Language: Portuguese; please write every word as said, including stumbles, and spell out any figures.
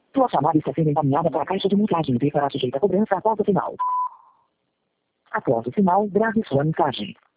Sua chamada está sendo encaminhada para a caixa de mensagem e será sujeita a cobrança após o final. Após o sinal, grave sua mensagem.